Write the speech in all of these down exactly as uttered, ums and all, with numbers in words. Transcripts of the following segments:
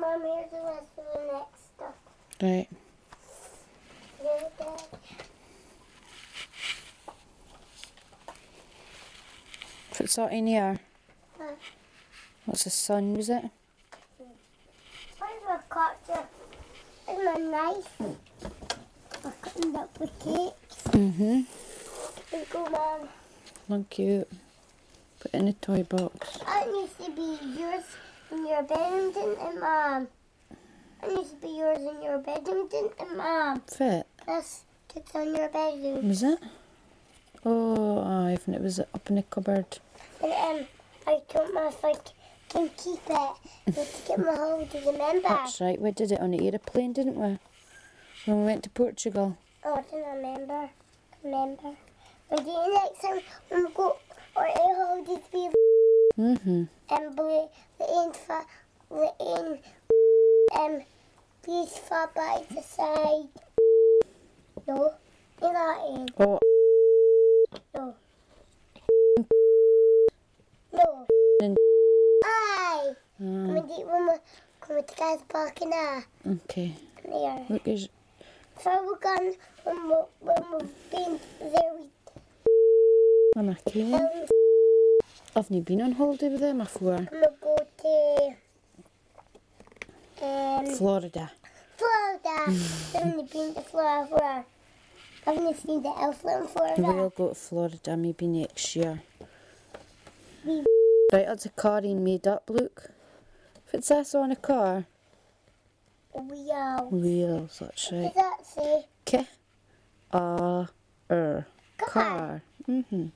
Mum, here's the rest of the next stuff. Right. There, there. What's that in here? Huh? What's the sun, was it? Where's my cutter? Where's my knife? I'm cutting up the cakes. Mm-hmm. There you go, Mum. Look cute. Put it in the toy box. That needs to be yours in your bedroom, didn't it, Mum? That needs to be yours in your bedroom, didn't it, Mum? Fit. That's it's on your bedroom. Was it? Oh, aye, and it was up in the cupboard. And um, I told my if I c- can keep it. I need to get my hold of remember. That's right, we did it on the aeroplane, didn't we? When we went to Portugal. Oh, I don't remember. Remember. We'll do it next time when we go, or I'll hold it to be Mm-hmm. and blue, the end for, the end, um, please far by the side. No, in that end. Oh, No. No. And- Aye. Come uh, and do it when we, come with the guys parking there. okay. There. Look, there's... So we're gone when, we, when we've been there with I'm a cane. um, I've not been on holiday with them before. we'll go to um, Florida. Florida. I've only been to Florida. I've only seen the elephant in Florida. We'll go to Florida maybe next year. We- Right, that's a car he made up, look. If it's this on a car. Wheel. Wheels, that's What right. does that say? K. R. Er. Car. Car. Mm-hmm.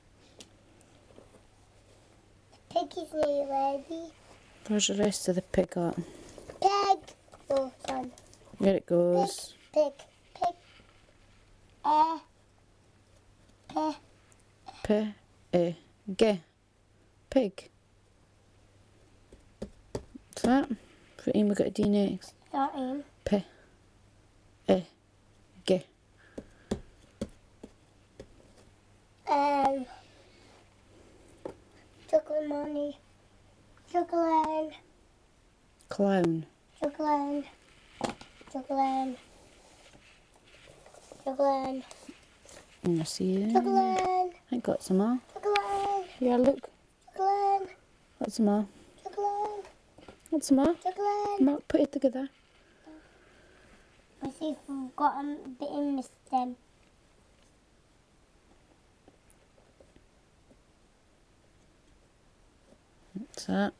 Piggy's nearly ready. Where's the rest of the pig at? Pig. Oh, son. There it goes. Pig. Pig. Eh. Pig. P. E. G. Pig. What's that? What aim we got to do next? That in. P. E. G. Um. Chocolate money. Chocolate. Clown. Chocolate. Chocolate. Chocolate. And I see it. Chocolate. I got some more. Chocolate. Here, look. Chocolate. Got some more. Chocolate. Got some more. Chocolate. Mark, put it together. Let's see if we've got a bit in the stem. What's that?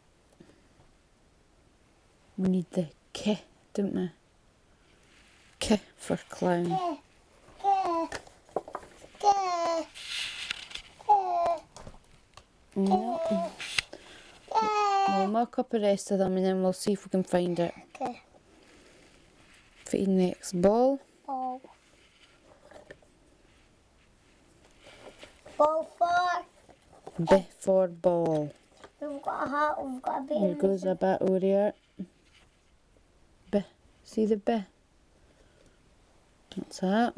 We need the K, don't we? K for clown. Ke. Ke. Ke. Ke. No. Ke. We'll mark up the rest of them and then we'll see if we can find it. Okay. For the next ball. Ball. Ball four. B for ball. We've got a hat, we've got a bit Here in goes the a bit over here. B. See the B? What's that?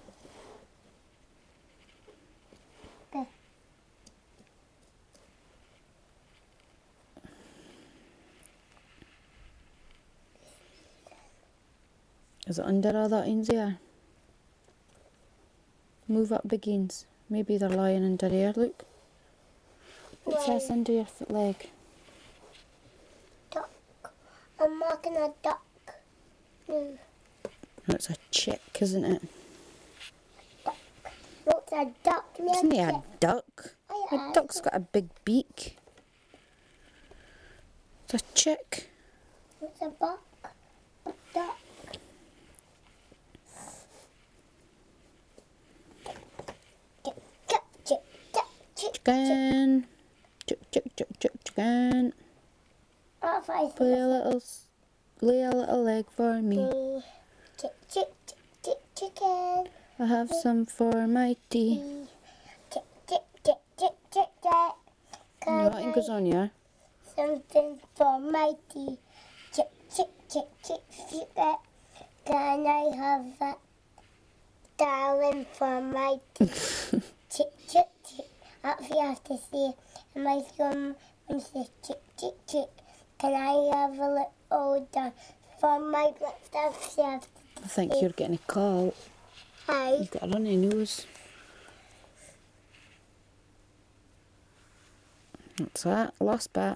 B. Is it under all that in there? Move up begins. Maybe they're lying under here, look. What's this Right. under your foot leg? Duck. I'm marking a duck. No, That's a chick, isn't it? no, it's a duck. Me Isn't it a duck? I A duck's got a big beak. It's a chick. It's a buck. A duck. Chick, chick, chick, chick, chick. Chicken. Chick, chick, chick, chick, chicken. That's what I Put a little, s- lay a little egg for me. said. Chick, chick, chick, chick, chicken. I have some for my tea. Chick, chick, chick, chick, chick, chick. Can Nothing I goes on here. something for my tea? Chick, chick, chick, chick, chick, chick. Can I have that darling for my tea? Chick, chick, chick. That's what you have to say. And my son when you say chick, chick, chick. Can I have a little dance for my breakfast. Yes. I think you're getting a call. Hi. You've got a runny nose. That's that. Last bit.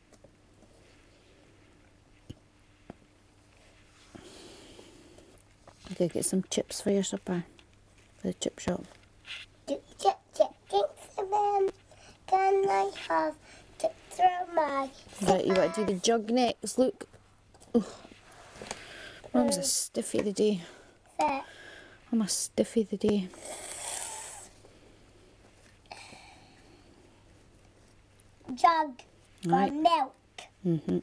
You gotta get some chips for your supper. For the chip shop. Chip, chip, chip, drinks of them. Can I have to throw my... Right, you want to do the jug next. Look. Ugh. Mum's a stiffy the day. Set. I'm a stiffy the day. Jug for Right. milk. Mm-hmm.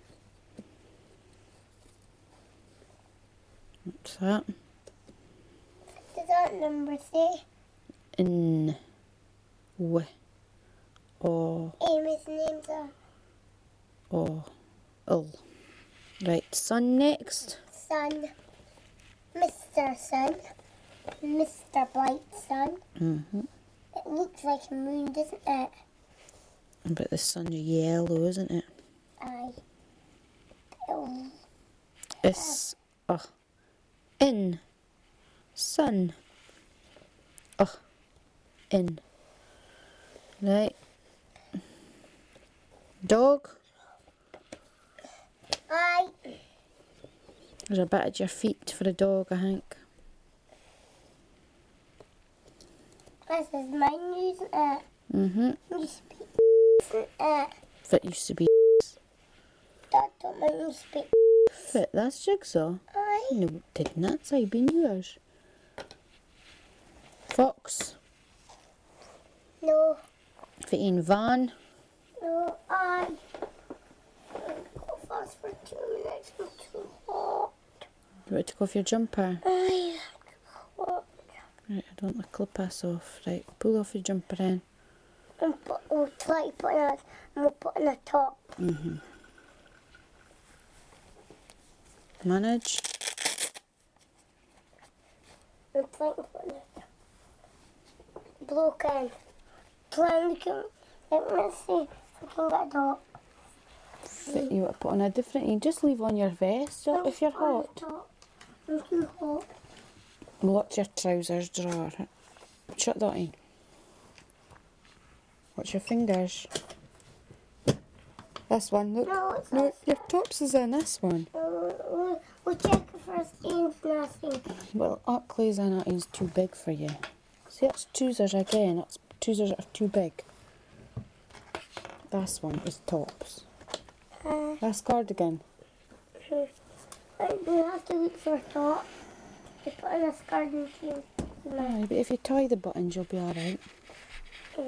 What's that? Does that number say? In. W. O. Amy's names are O. L. Right, sun next. Sun, Mister Sun, Mister Bright Sun. Mm-hmm. It looks like a moon, doesn't it? But the sun's yellow, isn't it? Aye. Oh, It's. Uh. In. Sun. Uh. In. Right. Dog. aye. There's a bit at your feet for a dog, I think. This is mine, isn't it? Mm-hmm. You speak, isn't it? That used to be. That don't make me speak. Fit, that's Jigsaw. Aye. No, it didn't. That's how been yours. Fox. No, Fitting Van. no, aye. Go fast for two minutes. I'm too hot. You want to take off your jumper? Aye. Hot. Right, I don't want the clip us off. Right, pull off your jumper then. And put, we'll try to put on a, and we'll put on a top. Mm-hmm. Manage. I'm trying to put on a top. Broken. Trying to get, let me see if I can get a top. Fit, you want to put on a different. You just leave on your vest uh, if you're On the hot. top. I'm too hot. What's your trousers drawer? Shut that in. Watch your fingers. This one, look. No, it's No, not. your tops is in this one. Uh, we'll, we'll check it first. Ain't nothing. Well, Uckley's in it is too big for you. See, it's trousers again. It's trousers that are too big. This one is tops. Uh, That's cardigan. I do have to look for a top. To put on a skirt and jeans. Aye, but if you tie the buttons, you'll be alright. Mm.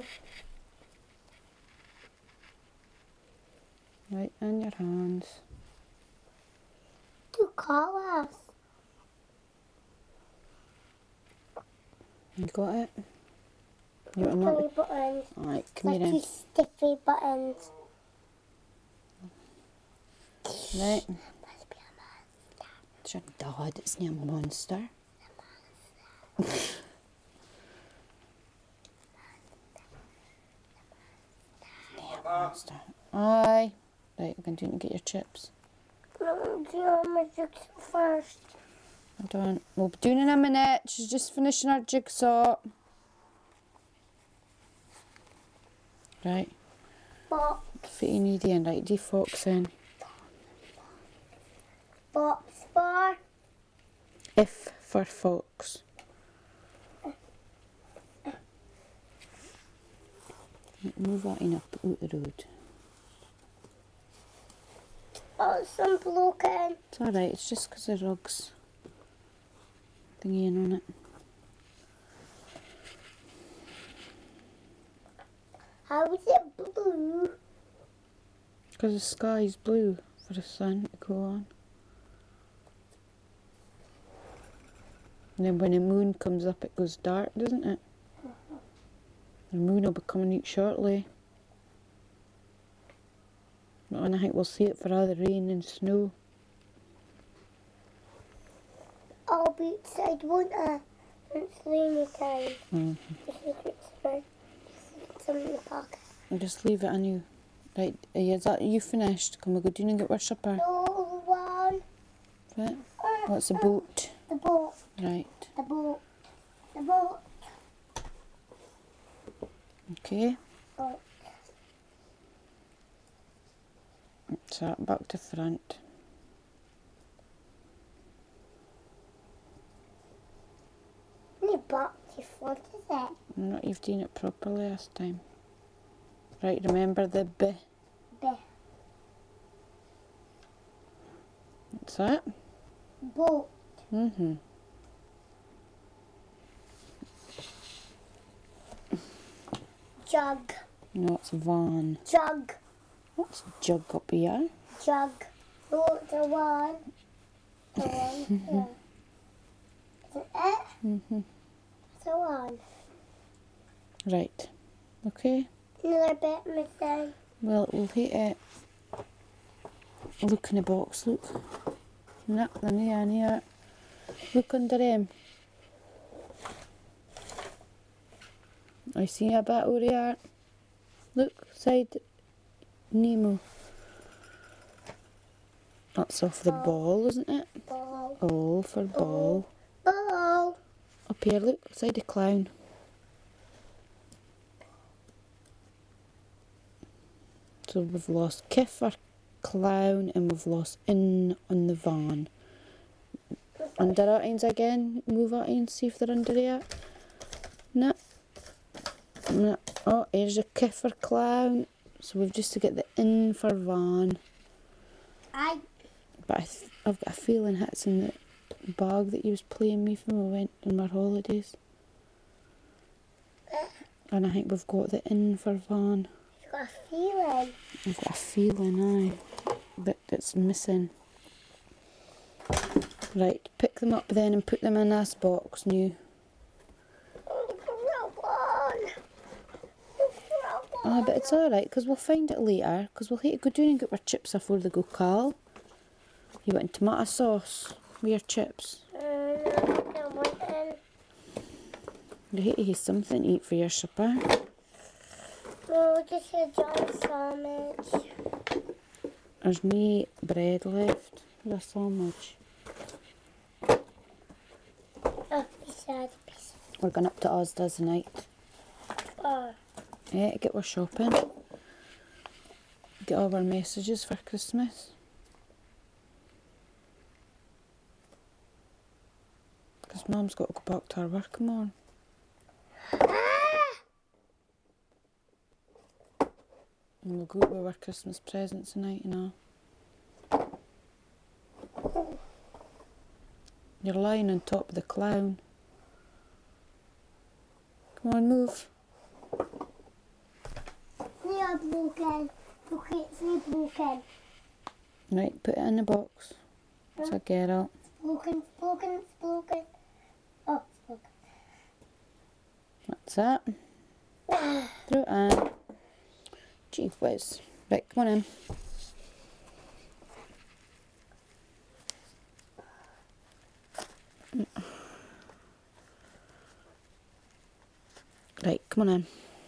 Right, in your hands. Two colours. You got it? You want Three to buttons. Alright, come Like here two then. stiffy buttons. Right. Must be a monster. It's your dad, it's not a monster. Yeah, monster. Aye. Right, we're going to get your chips. No, do your magic first. Hold on. We'll be doing in a minute. She's just finishing her jigsaw. Right. Box. Fitting you in. Right, defox in. Box for. F for fox. Right, move that in up out the road. Oh, some broken. It's alright, it's just because the rug's thingy in on it. How is it blue? Because the sky's blue for the sun to go on. And then when the moon comes up, it goes dark, doesn't it? The moon will be coming out shortly. And I think we'll see it for all the rain and snow. I'll be outside, won't I? It's rainy time. Mm. Some in the pocket. I'll just leave it on you. Right, is that you finished? Can we go down and get our supper? No, one. What? What's a boat? The boat. Right. The boat. The boat. Okay. Boat. That's that. Back to front. You box your front, is it? Not you've done it properly this time. Right, remember the B. B. That's that. Boat. Mm-hmm. Jug. No, it's van. Jug. What's jug up here? Jug. Oh, the one. The one. Yeah. Is it it? Mm-hmm. The one. Right. Okay. Another bit missing. Well, we'll hit it. Look in the box, look. No, they're near, near. Look under them. I see a bit over here. Look, side Nemo. That's off the ball, isn't it? Ball. All for ball. Ball. Up here, look, side the clown. So we've lost Kiffer, clown, and we've lost in on the van. Under our ends again. Move our ends, see if they're under there. No. No. Oh, here's a Kiffer, clown. So we've just to get the in for van. I. But I th I've got a feeling it's in the bag that he was playing me when we went on our holidays. And I think we've got the in for van. You've got a feeling. I've got a feeling, aye, that it's missing. Right, pick them up then and put them in this box new. Ah, but it's alright, because we'll find it later, because we'll hate to go down and get our chips before they go cold. You want tomato sauce with your chips? Uh, no, I don't want them. You hate to have something to eat for your supper. No, just a John sandwich. There's no bread left for a sandwich. Oh, beside a piece. We're going up to Asda's tonight. Oh, Yeah, to get our shopping. Get all our messages for Christmas. Because Mum's got to go back to her work tomorrow. And we'll go with our Christmas presents tonight, you know. You're lying on top of the clown. Come on, move. they are broken. Look, it's really broken. Right, put it in the box. So get out. Broken, broken, broken. Oh, it's broken. That's it. Throw it in. Gee whiz. Right, come on in. Right, come on in.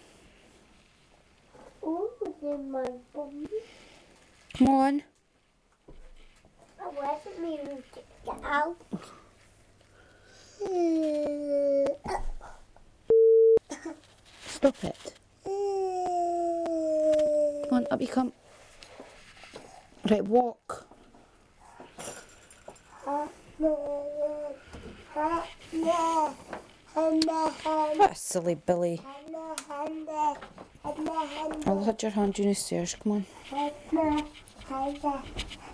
Oh, it's in my bum. Come on. I wasn't me who took it out. Stop it. Come on, up you come. Right, walk. What a silly Billy. I'll hold your hand down the stairs, come on.